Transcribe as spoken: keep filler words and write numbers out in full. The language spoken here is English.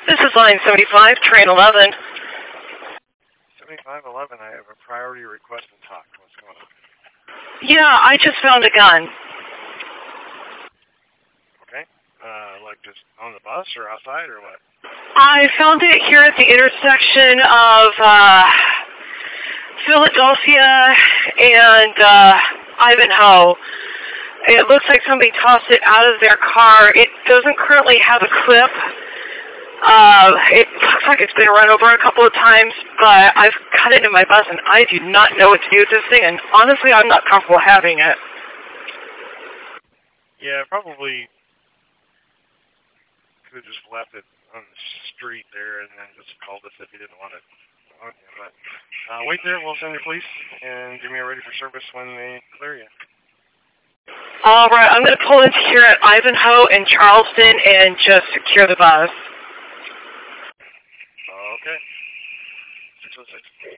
This is line seventy-five, train eleven. seventy-five eleven, I have a priority request and talk. What's going on? Yeah, I just found a gun. Okay. Uh, like just on the bus or outside or what? I found it here at the intersection of uh, Philadelphia and uh, Ivanhoe. It looks like somebody tossed it out of their car. It doesn't currently have a clip. Uh, it looks like it's been run over a couple of times, but I've got it in my bus, and I do not know what to do with this thing, and honestly, I'm not comfortable having it. Yeah, probably could have just left it on the street there and then just called us if you didn't want it. But uh, wait there, we'll send the police, and give me a ready for service when they clear you. All right, I'm going to pull into here at Ivanhoe and Charleston and just secure the bus. Okay. six oh six.